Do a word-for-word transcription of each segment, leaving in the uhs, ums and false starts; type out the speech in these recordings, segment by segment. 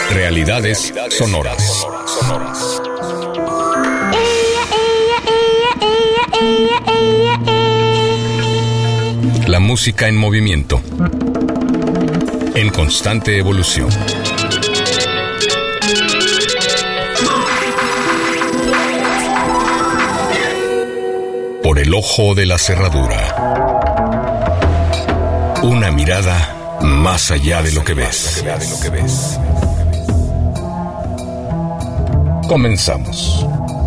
Realidades sonoras. La música en movimiento, en constante evolución. Por el ojo de la cerradura. Una mirada más allá de lo que ves. Comenzamos.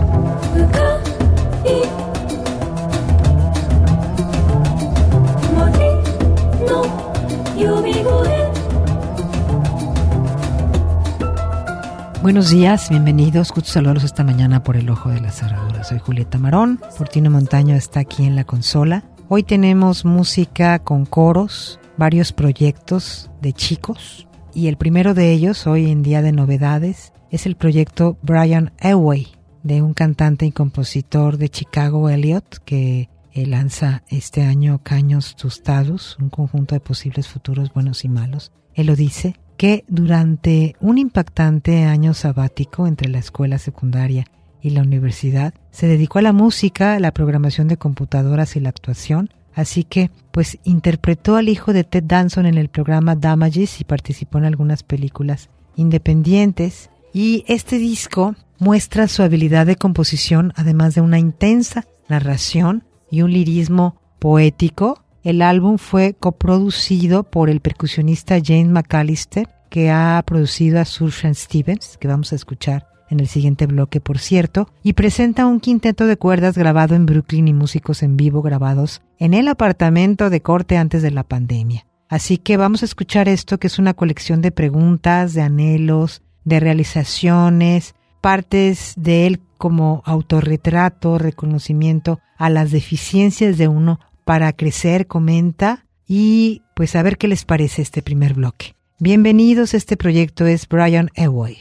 Buenos días, bienvenidos. Gusto saludarlos esta mañana por el ojo de la cerradura. Soy Julieta Marón, Fortino Montaño está aquí en la consola. Hoy tenemos música con coros, varios proyectos de chicos. Y el primero de ellos, hoy en día de novedades, es el proyecto Brian Eway, de un cantante y compositor de Chicago, Elliot, que lanza este año Caños Tostados, un conjunto de posibles futuros buenos y malos. Él lo dice, que durante un impactante año sabático entre la escuela secundaria y la universidad, se dedicó a la música, la programación de computadoras y la actuación, así que pues interpretó al hijo de Ted Danson en el programa Damages y participó en algunas películas independientes. Y este disco muestra su habilidad de composición, además de una intensa narración y un lirismo poético. El álbum fue coproducido por el percusionista James McAllister, que ha producido a Sufjan Stevens, que vamos a escuchar en el siguiente bloque, por cierto, y presenta un quinteto de cuerdas grabado en Brooklyn y músicos en vivo grabados en el apartamento de corte antes de la pandemia. Así que vamos a escuchar esto, que es una colección de preguntas, de anhelos, de realizaciones, partes de él como autorretrato, reconocimiento a las deficiencias de uno para crecer, comenta, y pues a ver qué les parece este primer bloque. Bienvenidos, este proyecto es Brian Eway.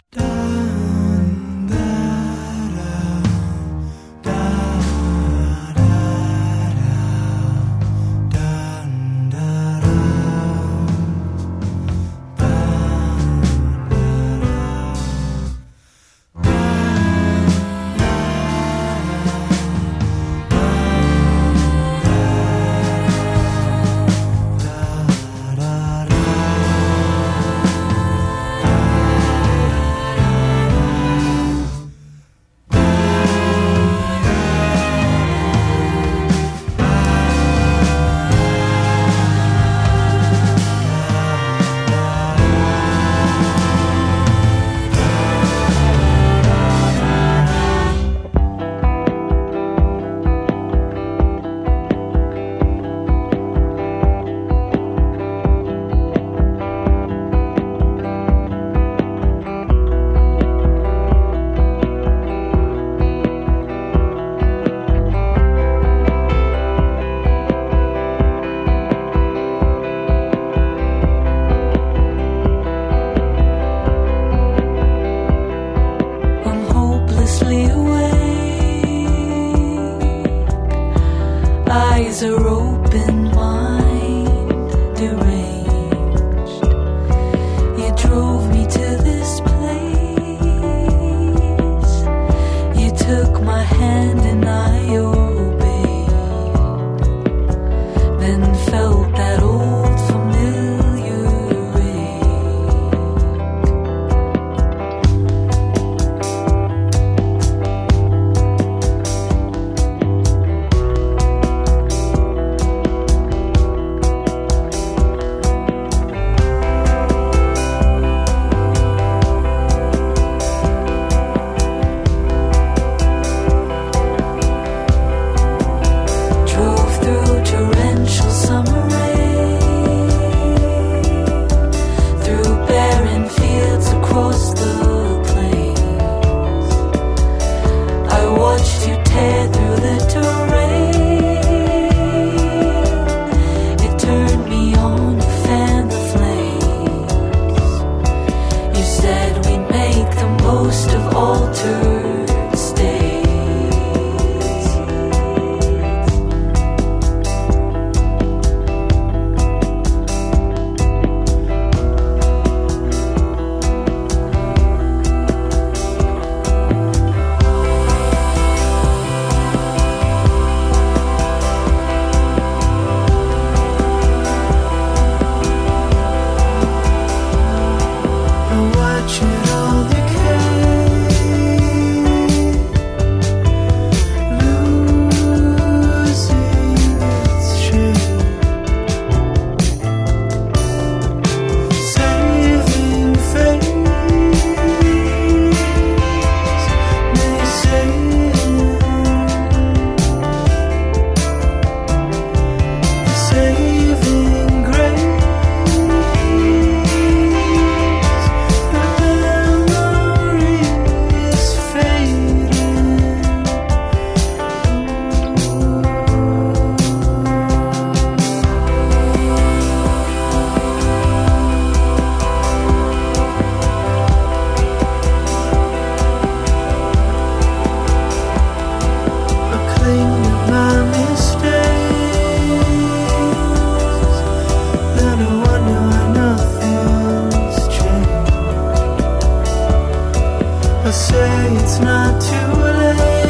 say it's not too late.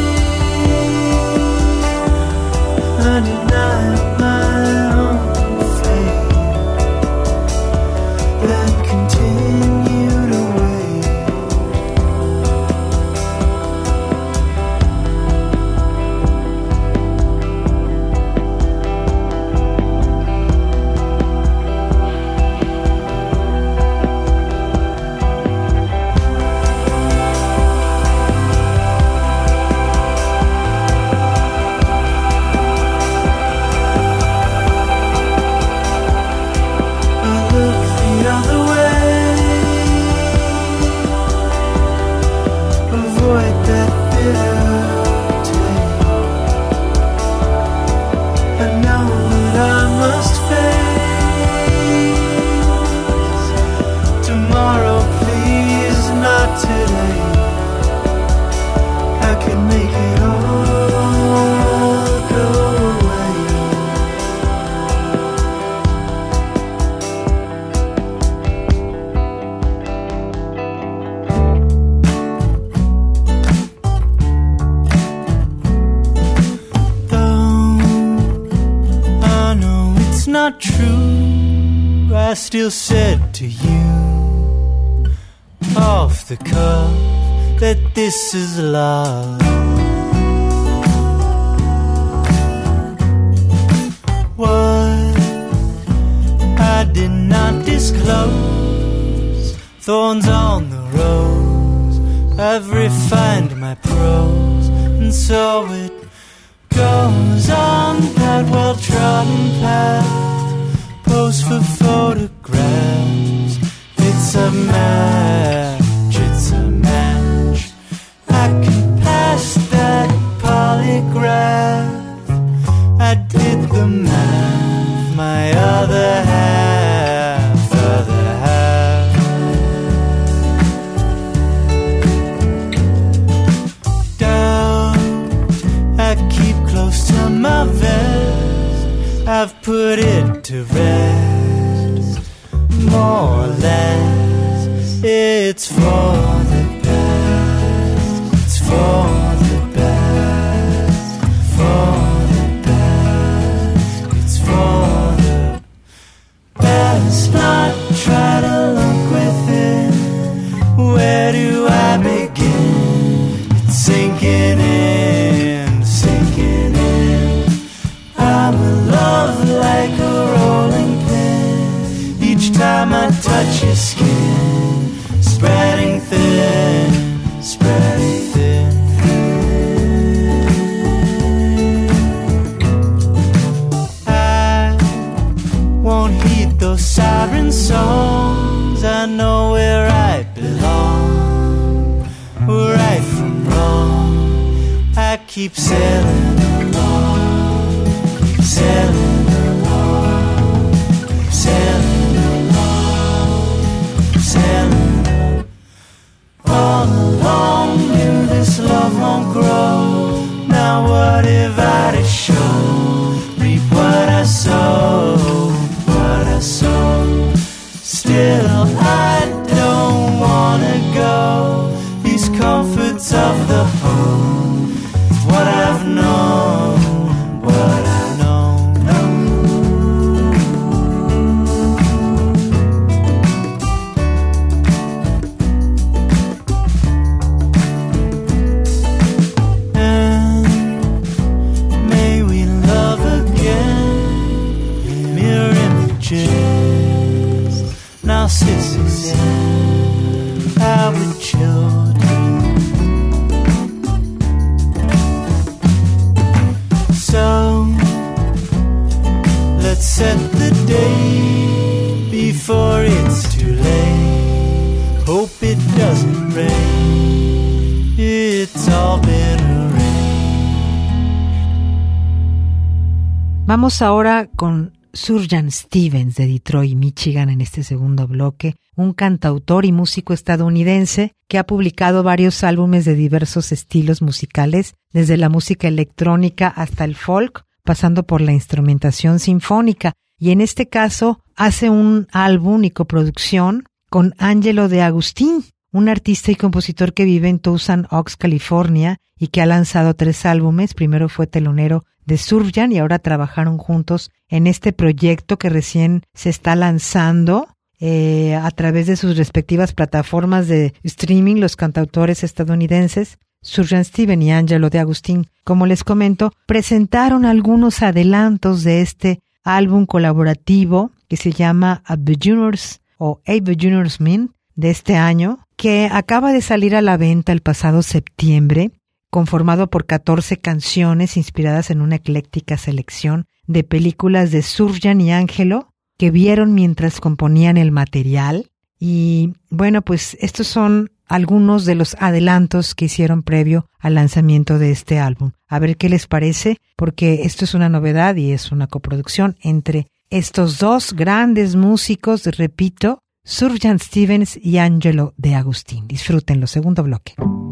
I deny my own fate, then continue to wait. Not true, I still said to you off the cuff that this is love. What I did not disclose, thorns on the rose, I've refined my prose, and so it goes on that well-trodden path, pose for photographs. It's a match, it's a match. I can pass that polygraph. I did the math, my other half, other half. Doubt I keep close to my vest, I've put it to rest, more or less. It's for the best, it's for the best, for the best, it's for the best. Not try to look within, where do I begin? It's sinking in, sinking in. I'm in love like a rolling pin. Each time I touch your skin, spreading thin, spreading thin. I won't heed those siren songs. I know where I belong, right from wrong. I keep sailing along, keep sailing along, keep sailing along, keep sailing along. All along knew this love won't grow. Now what have I to show? Reap what I sow, what I sow. Still I don't wanna go. These comforts of the home, what I've known, what I've known, and may we love again. Mirror images, Narcissus and our children. So let's set the day before it's too late. Hope it doesn't rain, it's all been arranged. Vamos ahora con Sufjan Stevens de Detroit, Michigan, en este segundo bloque, un cantautor y músico estadounidense que ha publicado varios álbumes de diversos estilos musicales, desde la música electrónica hasta el folk, pasando por la instrumentación sinfónica, y en este caso hace un álbum y coproducción con Angelo De Agustín, un artista y compositor que vive en Thousand Oaks, California, y que ha lanzado tres álbumes. Primero fue telonero de Surf Jam y ahora trabajaron juntos en este proyecto que recién se está lanzando eh, a través de sus respectivas plataformas de streaming, los cantautores estadounidenses Sufjan Stevens y Angelo De Agustín. Como les comento, presentaron algunos adelantos de este álbum colaborativo que se llama A Beginner's o A Beginner's Mint de este año, que acaba de salir a la venta el pasado septiembre, conformado por catorce canciones inspiradas en una ecléctica selección de películas de Sufjan y Angelo que vieron mientras componían el material. Y bueno, pues estos son algunos de los adelantos que hicieron previo al lanzamiento de este álbum. A ver qué les parece, porque esto es una novedad y es una coproducción entre estos dos grandes músicos, repito, Sufjan Stevens y Angelo De Agustín. Disfrútenlo, segundo bloque.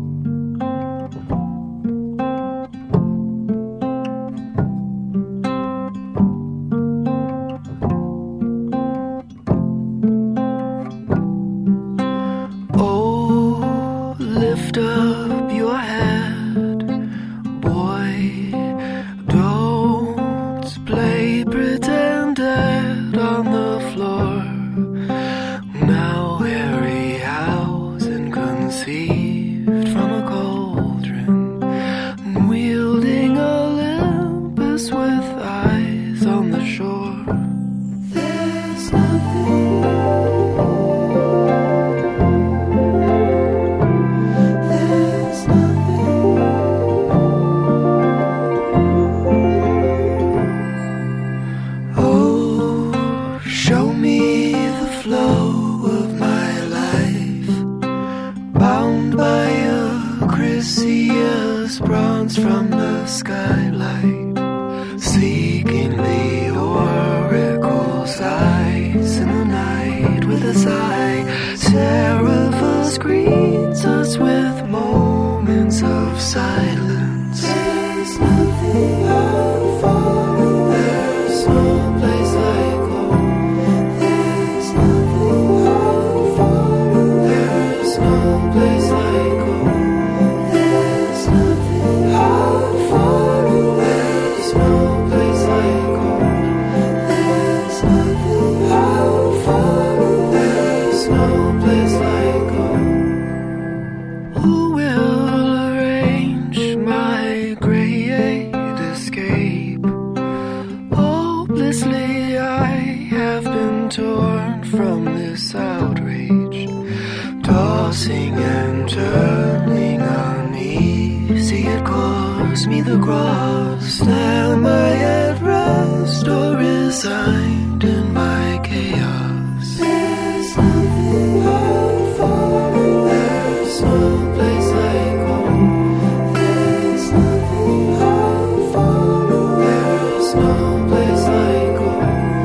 Lift up your head, boy. Don't play pretend dead on the floor. Now weary house and conceived from a cauldron, and wielding Olympus with eyes on the shore. There's nothing. Bronze from the skylight, seeking the oracle's eyes in the night with a sigh. Seriphus greets us with moments of silence. There's nothing I'll follow. There's no place like home. There's nothing I'll follow. There's no place like home. Torn from this outrage, tossing and turning uneasy, it caused me the cross. Am I at rest or resigned in my chaos? There's nothing I'll follow. There's no place like home. There's nothing I'll follow. There's no place like home.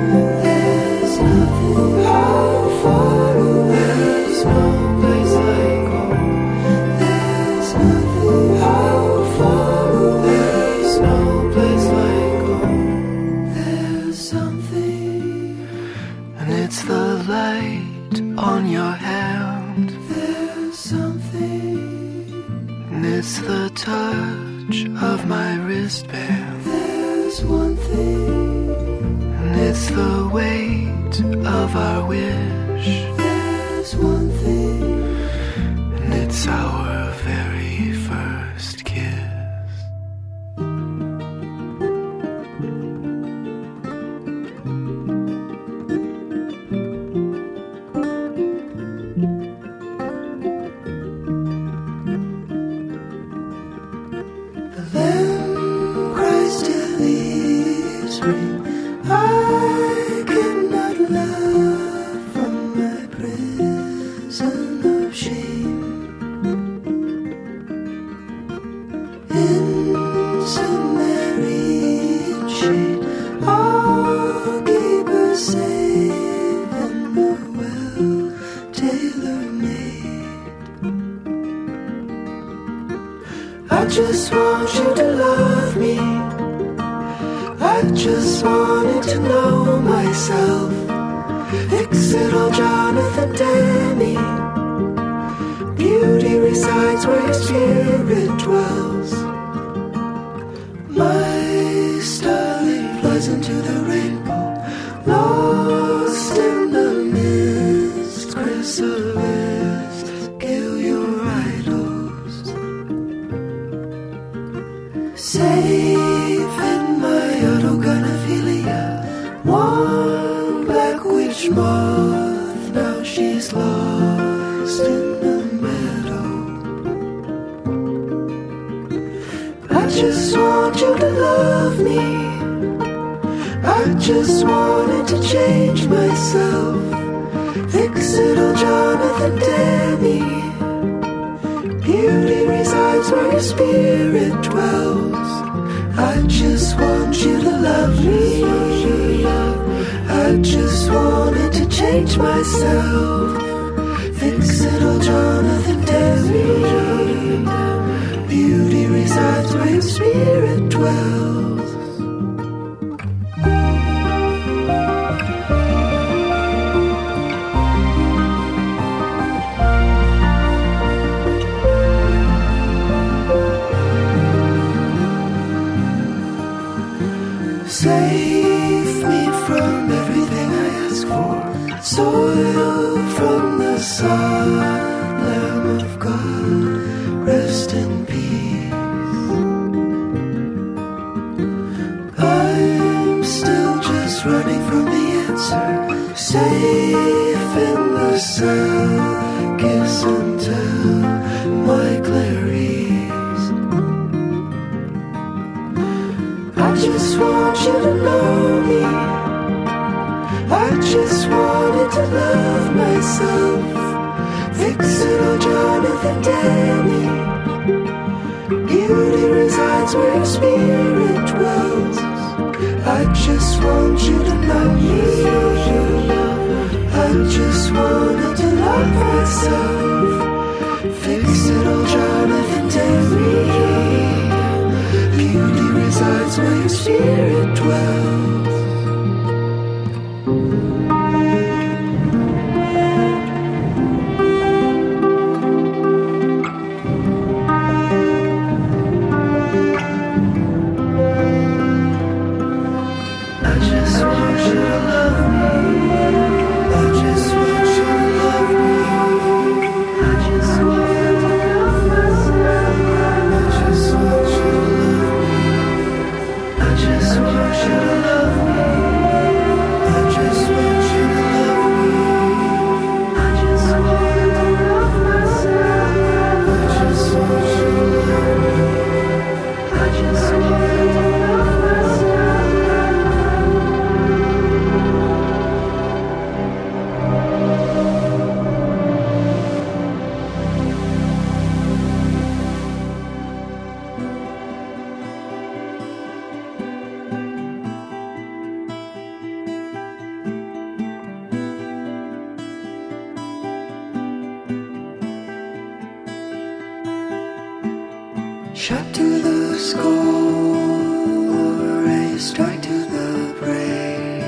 I'll follow. There's no place like home. There's nothing I'll follow. There's no place like home. There's something, and it's the light on your hand. There's something, and it's the touch of my wristband. There's one thing, and it's the weight of our wish. There's one thing, and it's our very first kiss. The lamb cries till leaves ring. I cannot love from my prison of shame. In Sumerian shade, I'll keep her safe and the well tailor-made. I just want you to love me. I just wanted to know myself. Fix it all, Jonathan Demme. resides where your spirit dwells. My starling flies into the rainbow, lost in the mist, chrysalis, kill your idols. Safe in my autogonophilia, one black witch moth, now she's lost in the meadow. I just want you to love me, I just wanted to change myself. Fix it on Jonathan Demi. Beauty resides where your spirit dwells. I just want you to love me, I just wanted to change myself. Fix it on Jonathan Demi. Beauty resides where your spirit dwells. Save me from everything I ask for. Soil from the sun, Lamb of God, rest in peace. I'm still just running from the answer. Safe in the sun, kiss and tell my Clarice. I just want you to know me, I just wanted to love myself. Fix it on Jonathan Demi. Beauty resides where your spirit dwells. I just want you to know me, I just wanted to love myself. Fix it on Jonathan Demi. Beauty resides where your spirit dwells. I just want you to love me, I just want you to love me, I just want you to love myself, I just want you to love me, I just want you to love me, I just want you to love me, I just want you to love myself, I just want you to love me, I just want you to love myself. Shot to the score, a strike to the brain.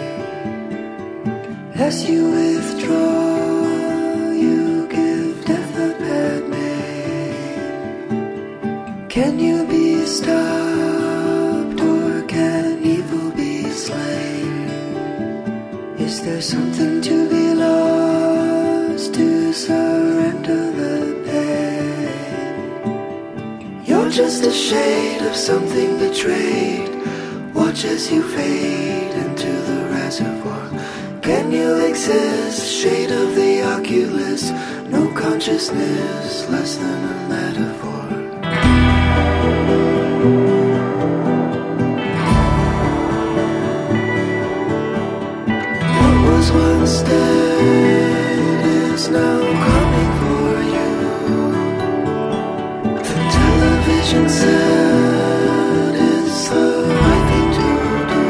As you withdraw, you give death a bad name. Can you be stopped, or can evil be slain? Is there something to be lost, to surrender the pain? You're just a shade of something betrayed. Watch as you fade into the reservoir. Can you exist, shade of the oculus? No consciousness, less than a metaphor. What was once dead is now coming for you. The television set is the right thing to do.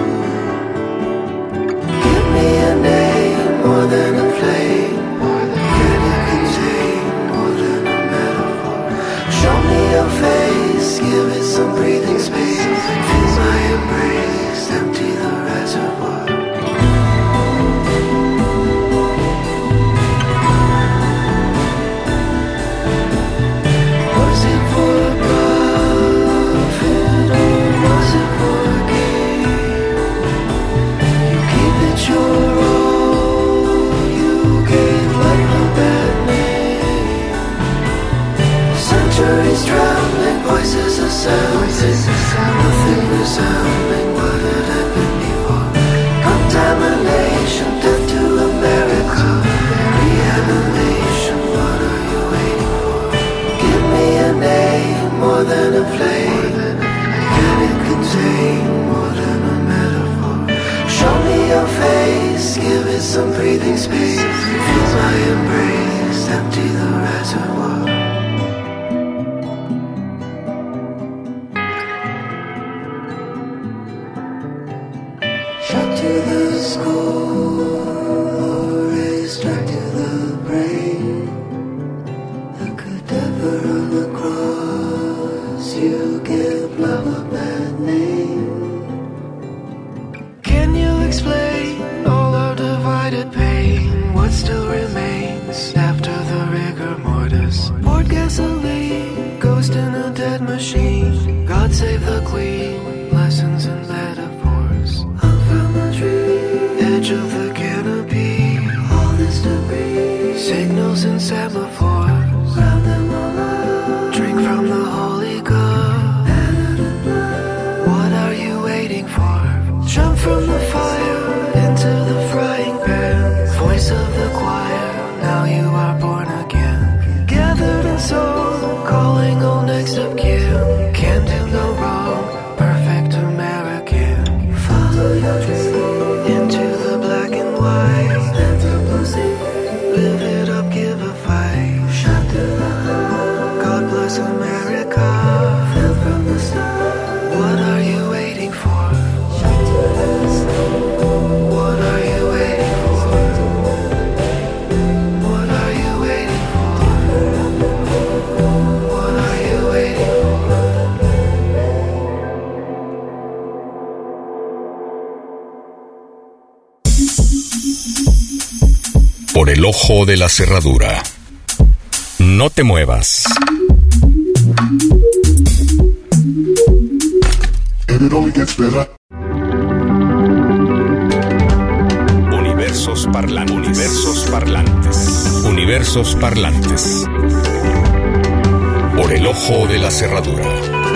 Give me a name more than a flame. Can it contain more than a metaphor? Memories trembling, voices are sounding, nothing resounding what had happened before. Contamination, death to America, reanimation, what are you waiting for? Give me a name, more than a flame. Can it contain more than a metaphor? Show me your face, give it some breathing space. Feel my embrace, empty the reservoir. Shot to the skull, raised strike to the brain. A cadaver on the cross, you give love a bad name. Can you explain all our divided pain? What still remains after the rigor mortis? Poured gasoline, ghost in a dead machine. God save the queen, lessons and metaphors. Hung from the tree, edge of the canopy. All this debris, signals and semaphores. Grab them all up, drink from the holy cup. What are you waiting for? Jump from the fire into the frying pan. Voice of the choir, now you are born again. Gathered in soul, calling all next of kin. Can't do no wrong, perfect American. Follow your dream into the black and white. Live it up, give a fight. Shot to the heart, God bless America. Fell from the start, what are you waiting for? What are you waiting for? What are you waiting for? What are you waiting for? Por el ojo de la cerradura. No te muevas. Universos parlantes. Universos parlantes. Universos parlantes. Por el ojo de la cerradura.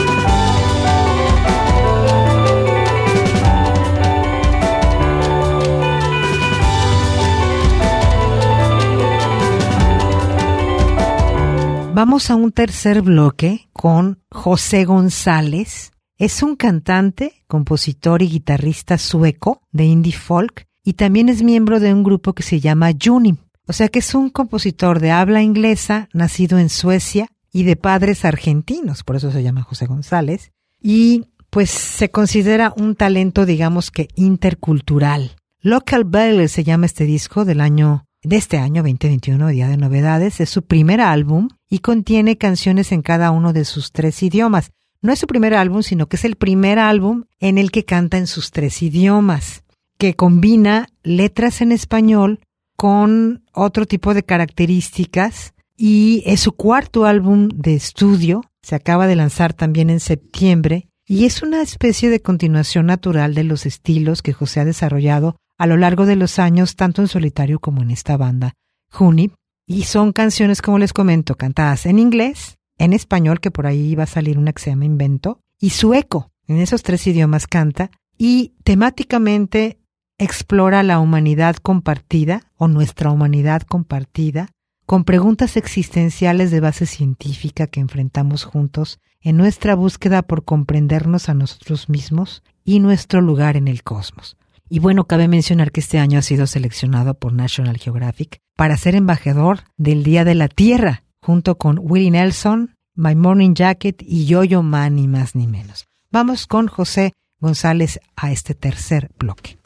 Vamos a un tercer bloque con José González. Es un cantante, compositor y guitarrista sueco de indie folk y también es miembro de un grupo que se llama Junim. O sea que es un compositor de habla inglesa, nacido en Suecia y de padres argentinos, por eso se llama José González. Y pues se considera un talento, digamos que intercultural. Local Belle se llama este disco del año de este año veinte veintiuno, Día de Novedades. Es su primer álbum y contiene canciones en cada uno de sus tres idiomas. No es su primer álbum, sino que es el primer álbum en el que canta en sus tres idiomas, que combina letras en español con otro tipo de características, y es su cuarto álbum de estudio. Se acaba de lanzar también en septiembre y es una especie de continuación natural de los estilos que José ha desarrollado a lo largo de los años, tanto en solitario como en esta banda, Junim. Y son canciones, como les comento, cantadas en inglés, en español, que por ahí va a salir una que se llama Invento, y sueco. En esos tres idiomas canta, y temáticamente explora la humanidad compartida, o nuestra humanidad compartida, con preguntas existenciales de base científica que enfrentamos juntos en nuestra búsqueda por comprendernos a nosotros mismos y nuestro lugar en el cosmos. Y bueno, cabe mencionar que este año ha sido seleccionado por National Geographic para ser embajador del Día de la Tierra, junto con Willie Nelson, My Morning Jacket y Yo-Yo Ma, ni más ni menos. Vamos con José González a este tercer bloque.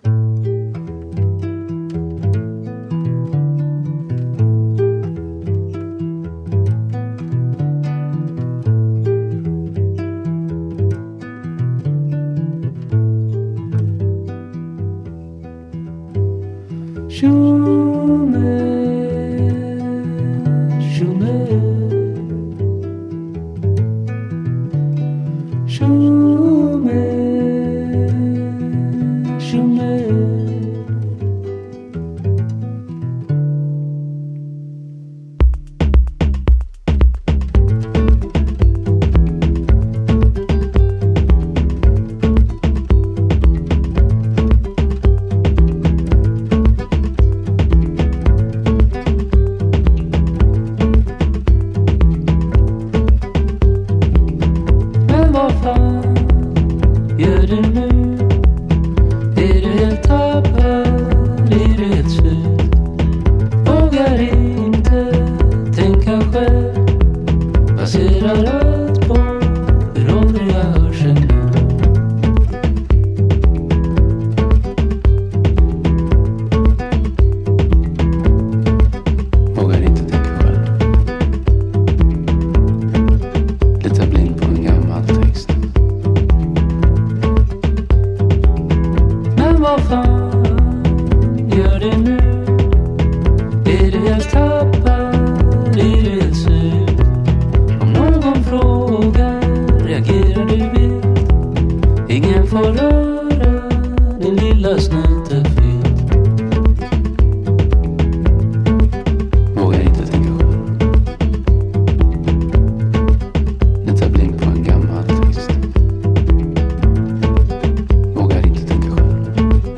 baserat på hur åldrig jag hörs nu. Vågar inte tänka själv. Lite blind på en gammal text. Men vad fan gör det nu? Är du helt tappad? Är du helt slut? Om någon frågar, reagerar du vilt. Ingen får röra din lilla snuttefilt. Vågar inte tänka själv. Lite blind på en gammal text. Vågar inte tänka själv.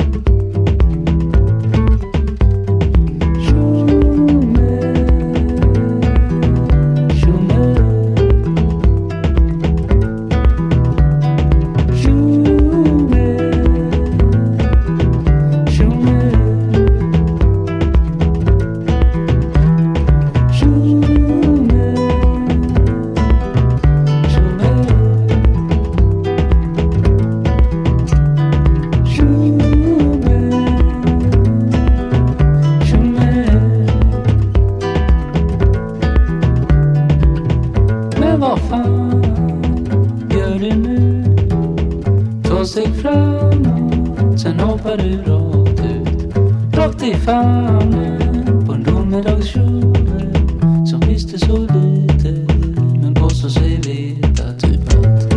Men vad fan gör du nu? Två steg framåt, sen hoppar du rakt ut. Rakt i famnen på en domedagskjol som visste så lite, men påstår sig veta typ allt.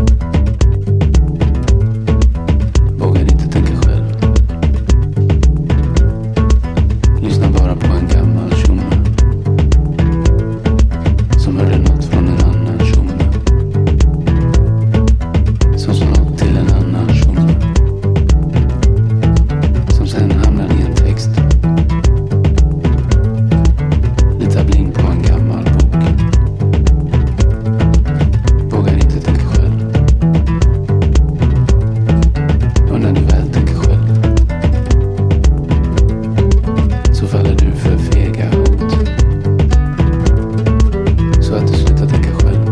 Vågar inte tänka själv. Lyssna bara på en gammal tjomme som hörde något från en annan tjomme som sa något till en annan tjomme som sen hamnade i en text. Lite blind på en gammal bok. Vågar inte tänka själv. Och när du väl tänker själv så faller du för fega hot, så att du slutar tänka själv.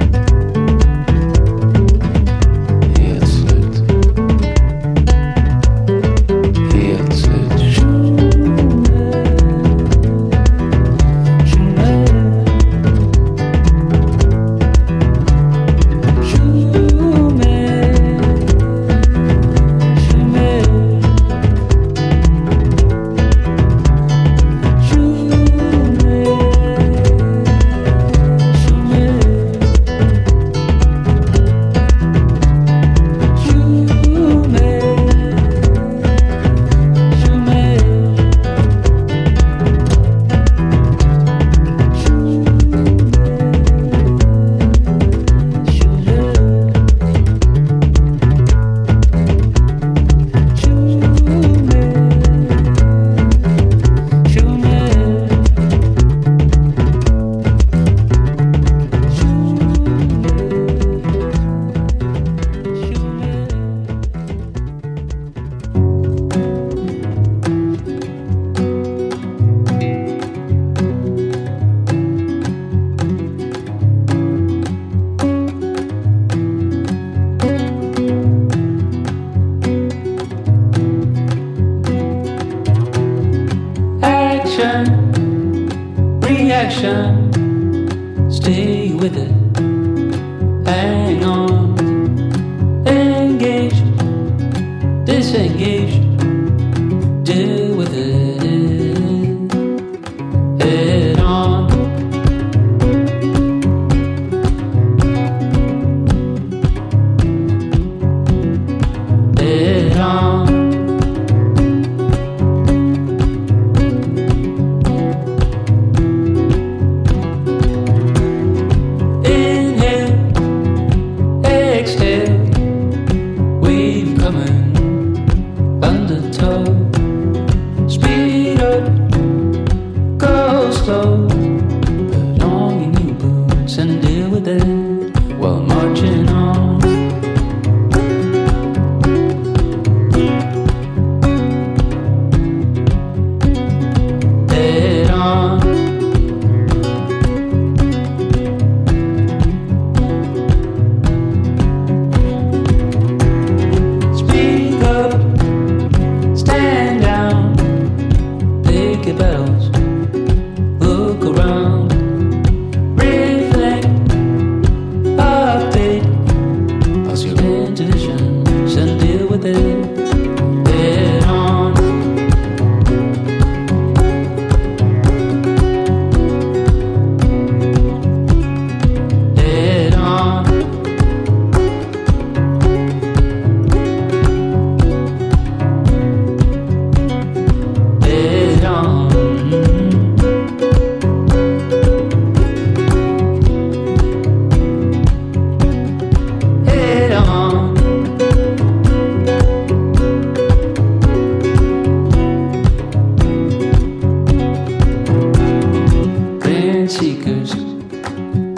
Helt slut. Helt slut. Action, reaction, stay with it, hang on, engage, disengage, deal with it, head on. Head on.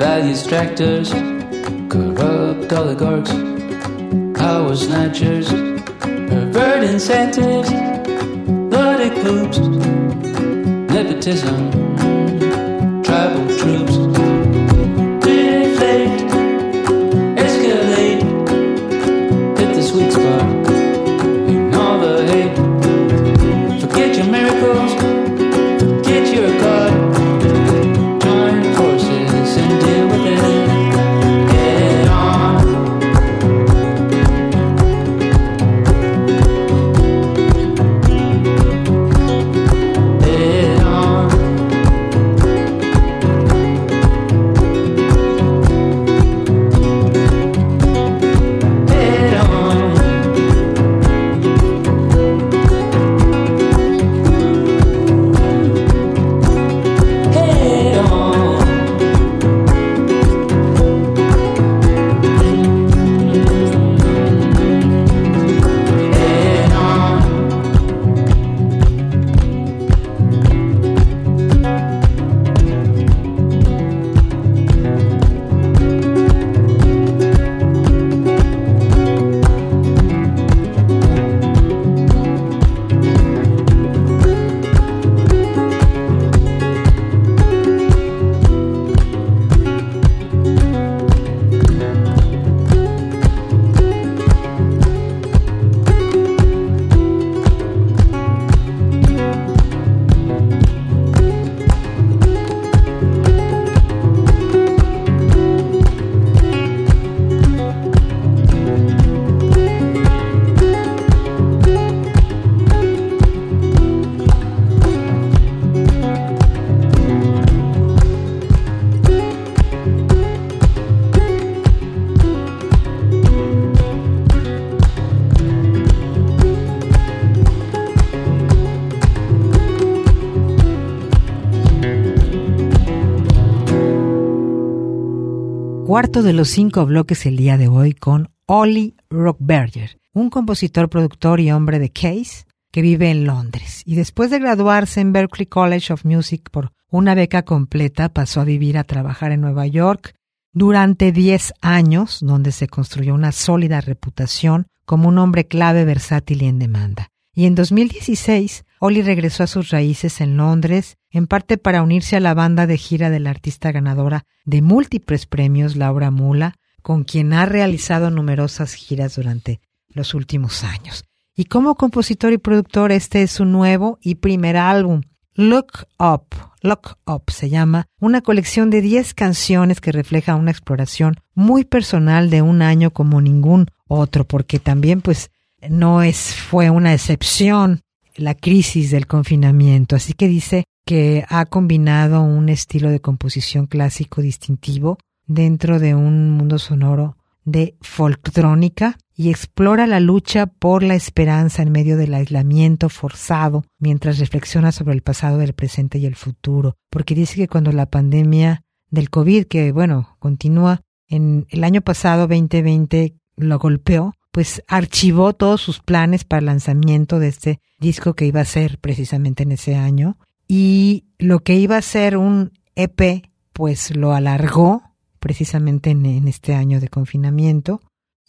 values tractors, corrupt oligarchs, power snatchers, pervert incentives, bloody hoops, nepotism, tribal troops. Deflate, escalate, hit the sweet spot, ignore the hate, forget your miracles, forget your God, join forces and deal with it. Head on. Head on. Head on. Head on. Head on. Cuarto de los cinco bloques el día de hoy con Ollie Rockberger, un compositor, productor y hombre de Case que vive en Londres. Y después de graduarse en Berklee College of Music por una beca completa, pasó a vivir a trabajar en Nueva York durante diez años, donde se construyó una sólida reputación como un hombre clave, versátil y en demanda. Y en dos mil dieciséis, Ollie regresó a sus raíces en Londres, en parte para unirse a la banda de gira de la artista ganadora de múltiples premios, Laura Mula, con quien ha realizado numerosas giras durante los últimos años. Y como compositor y productor, este es su nuevo y primer álbum, Look Up. Look Up se llama, una colección de diez canciones que refleja una exploración muy personal de un año como ningún otro, porque también pues no es, fue una excepción la crisis del confinamiento, así que dice que ha combinado un estilo de composición clásico distintivo dentro de un mundo sonoro de folktrónica y explora la lucha por la esperanza en medio del aislamiento forzado mientras reflexiona sobre el pasado, el presente y el futuro, porque dice que cuando la pandemia del COVID, que bueno, continúa, en el año pasado veinte veinte lo golpeó, pues archivó todos sus planes para el lanzamiento de este disco que iba a ser precisamente en ese año, y lo que iba a ser un E P pues lo alargó precisamente en, en este año de confinamiento,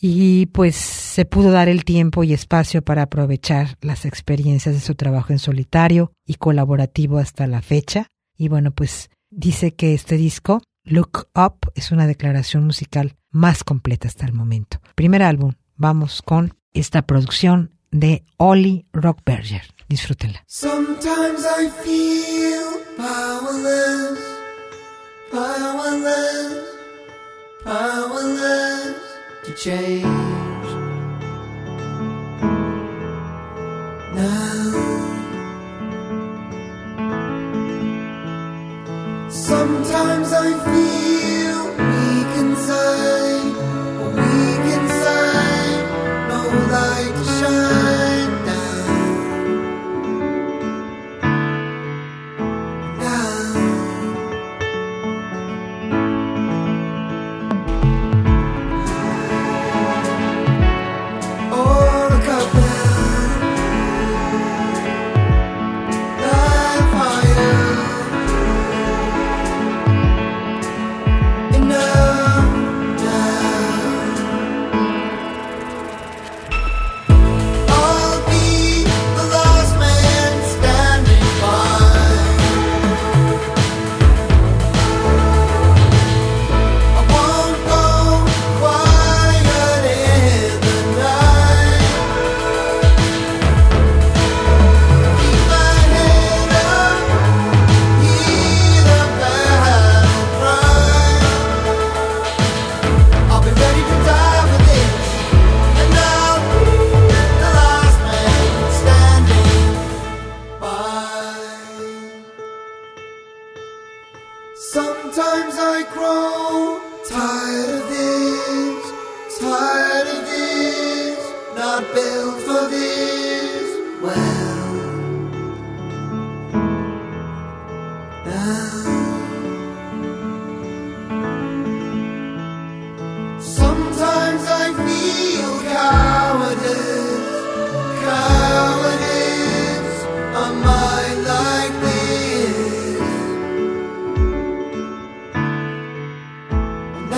y pues se pudo dar el tiempo y espacio para aprovechar las experiencias de su trabajo en solitario y colaborativo hasta la fecha. Y bueno, pues dice que este disco, Look Up, es una declaración musical más completa hasta el momento. Primer álbum, vamos con esta producción de Ollie Rockberger. Disfrútenla. Sometimes I feel powerless, powerless, powerless to change. Now, sometimes I feel weak inside, weak inside, no light to shine down. Now,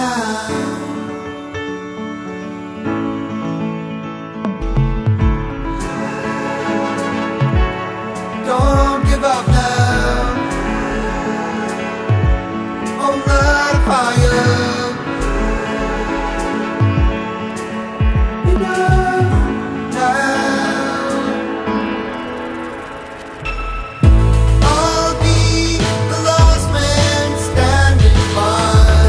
now. Don't give up now. On that fire. Enough now. I'll be the last man standing by.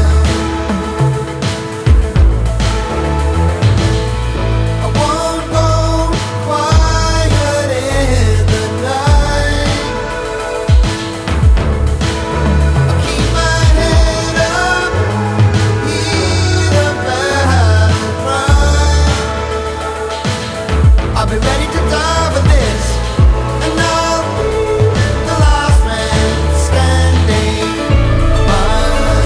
I won't go quiet in the night. I'll keep my head up, hear the battle cry. I'll be ready to die for this, and I'll be the last man standing by.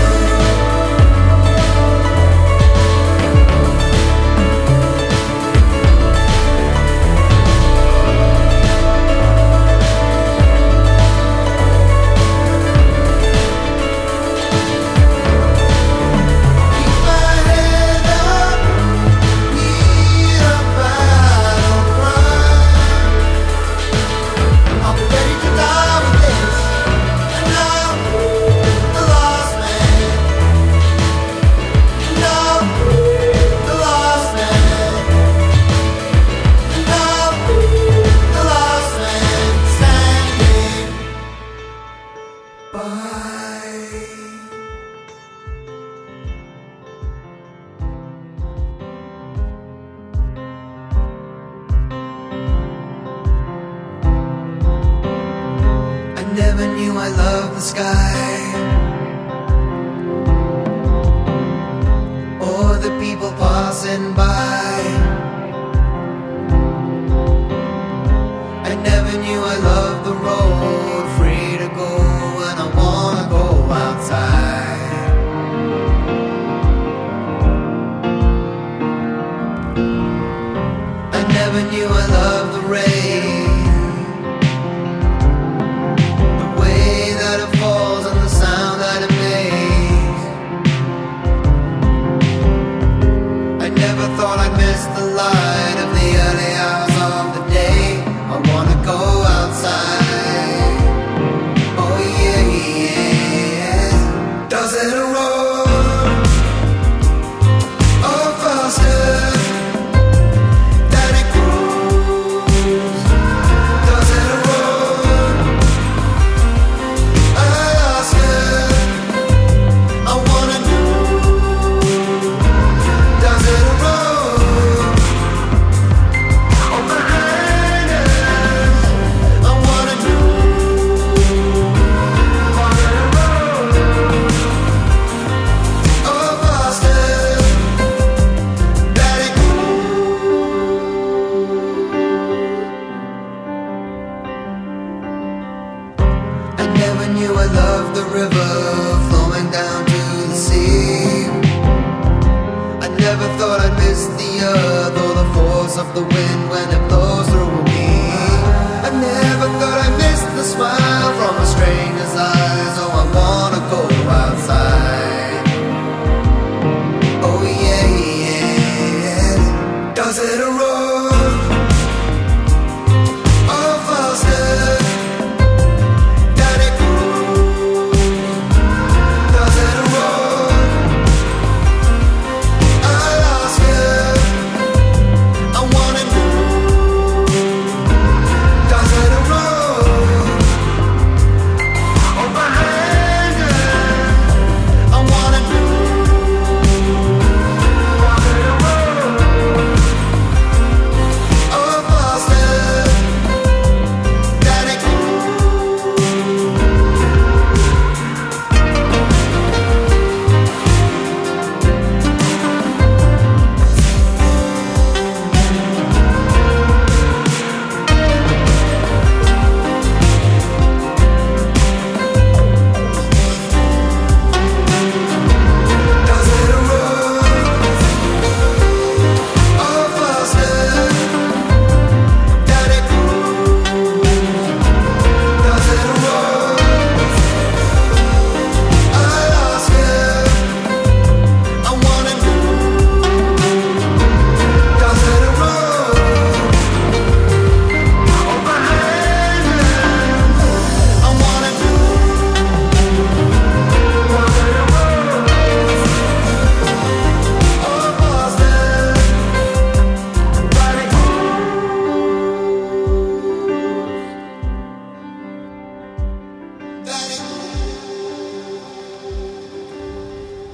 Keep my head up, hear the battle cry. I'll be ready to die with this, and I'll be the last man. And I'll be the last man. And I'll be the last man standing by. I never knew I loved the sky or the people passing by. I never knew I loved the road, free to go when I wanna go outside. I never knew I loved the rain, the way that it falls and the sound that it makes. I never thought I'd miss the light of the early hours of the day. I wanna go outside. Oh yeah, yeah. Does it roll or faster than it grows? Does it roll? I ask her. I wanna know. Does it roll? Oh, behind us. I wanna know. Does it roll? Oh, faster than it grows. I never knew I loved the river flowing down to the sea. I never thought I'd miss the earth or the force of the wind when it blows through me. I never thought I'd miss the smile from a stranger's eyes. Oh, I wanna go outside. Oh yeah, yes. Does it roll or faster than it grows? Does it roll? I'll ask her. I wanna know. Does it roll?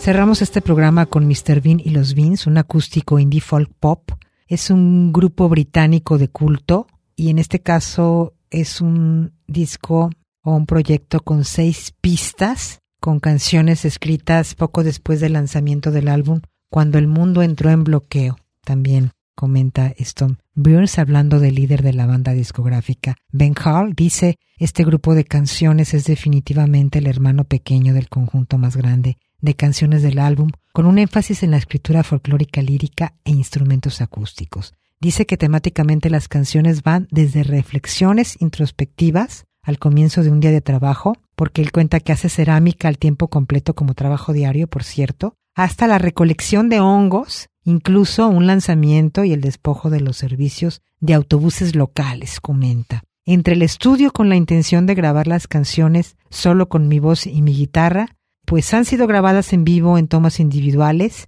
Cerramos este programa con míster Bean y los Beans, un acústico indie folk pop. Es un grupo británico de culto y en este caso es un disco o un proyecto con seis pistas, con canciones escritas poco después del lanzamiento del álbum, cuando el mundo entró en bloqueo. También comenta Stone Burns, hablando del líder de la banda discográfica. Ben Hall dice, este grupo de canciones es definitivamente el hermano pequeño del conjunto más grande de canciones del álbum, con un énfasis en la escritura folclórica lírica e instrumentos acústicos. Dice que temáticamente las canciones van desde reflexiones introspectivas al comienzo de un día de trabajo, porque él cuenta que hace cerámica al tiempo completo como trabajo diario, por cierto, hasta la recolección de hongos, incluso un lanzamiento y el despojo de los servicios de autobuses locales, comenta. Entre el estudio con la intención de grabar las canciones solo con mi voz y mi guitarra, pues han sido grabadas en vivo en tomas individuales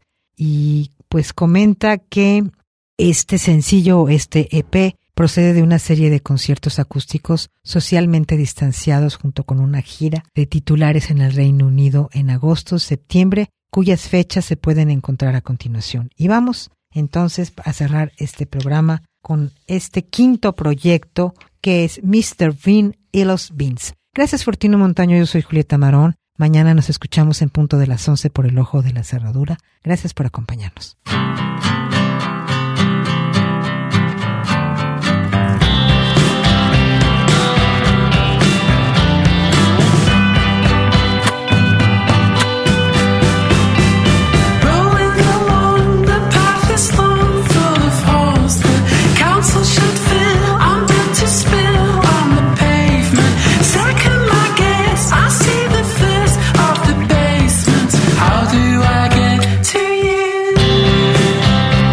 y pues comenta que este sencillo, este E P, procede de una serie de conciertos acústicos socialmente distanciados junto con una gira de titulares en el Reino Unido en agosto, septiembre, cuyas fechas se pueden encontrar a continuación. Y vamos entonces a cerrar este programa con este quinto proyecto que es míster Bean y los Beans. Gracias, Fortino Montaño, yo soy Julieta Marón. Mañana nos escuchamos en punto de las once por el Ojo de la Cerradura. Gracias por acompañarnos. How do I get to you?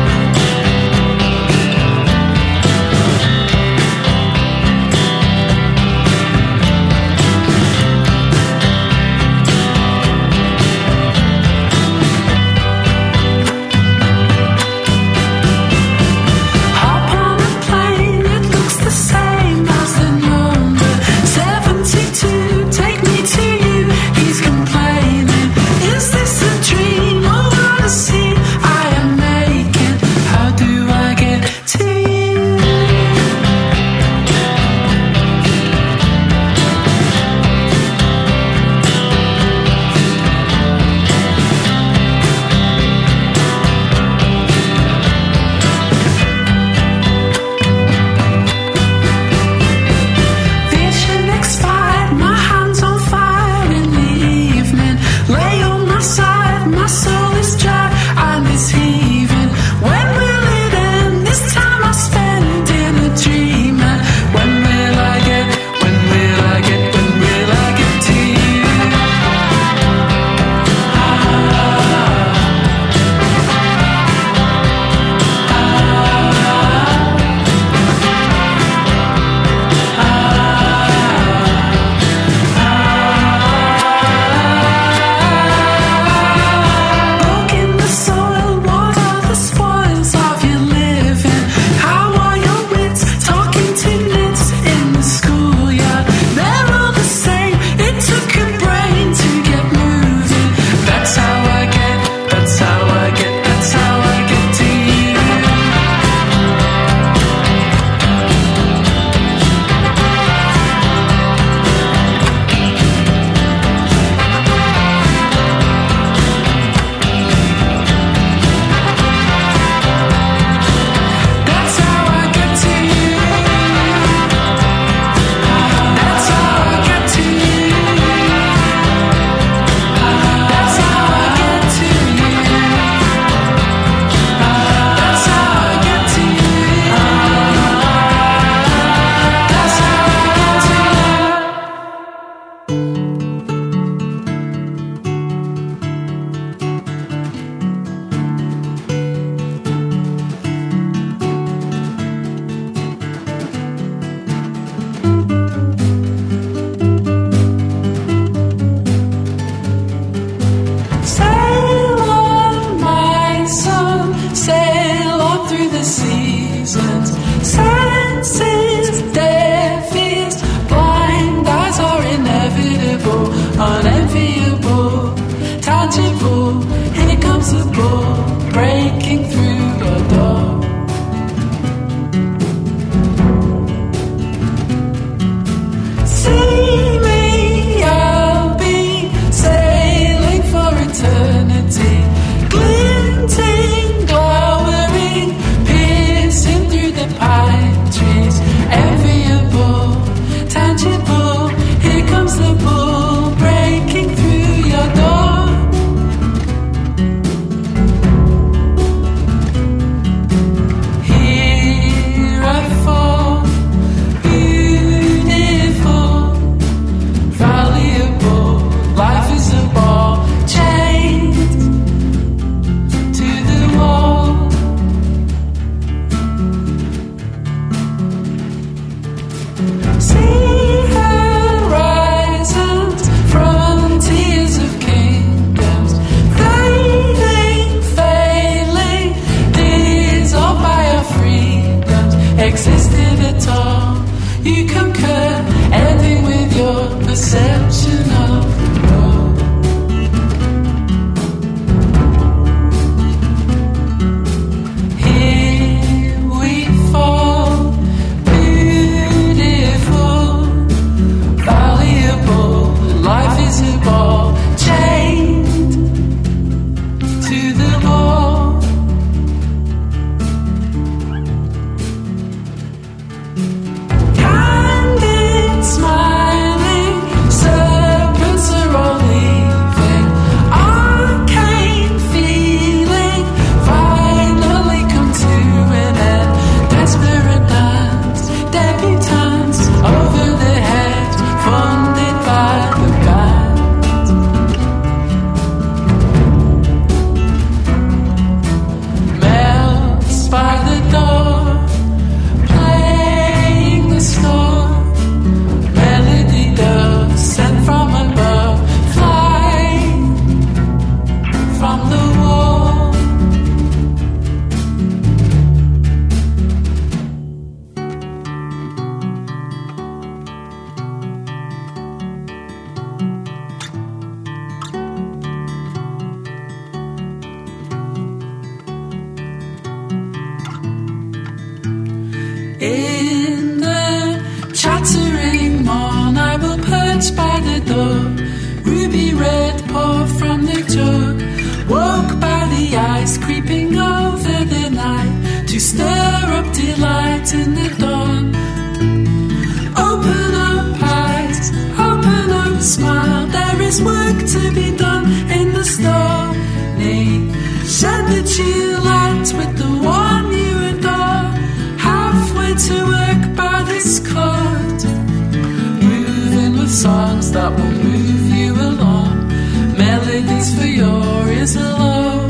the ice creeping over the night to stir up delight in the dawn. Open up eyes, open up smile, there is work to be done in the stormy. Shed the chill light with the one you adore, halfway to work by this chord. Moving with songs that will move you along, melodies for your ears alone.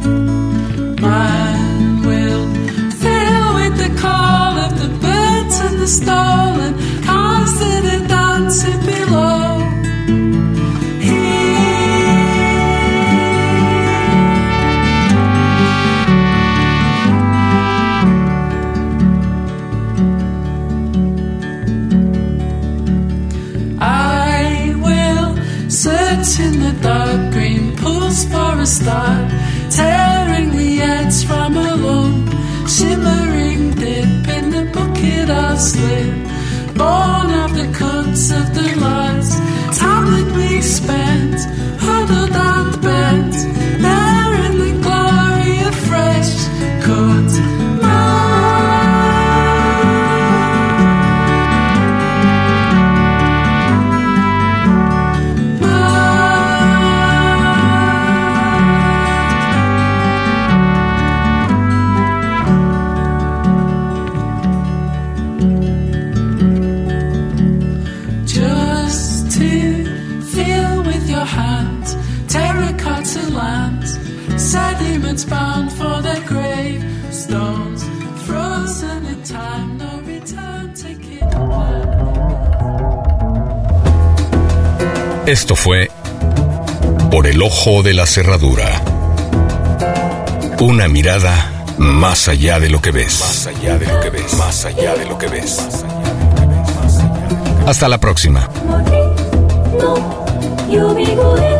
Mine will fill with the call of the birds and the stolen cars that are dancing below. I will search in the dark green pools for a start, tearing the edge from a lump, shimmering dip in the bucket of slip, born of the cuts of the last time that we spent, huddled and bent, there in the glory of fresh cut. Sediments bound for their grave stones, frozen in time, no return ticket. Esto fue Por el Ojo de la Cerradura. Una mirada más allá de lo que ves. Más allá de lo que ves. Más allá de lo que ves. Hasta la próxima. No, yo vivo de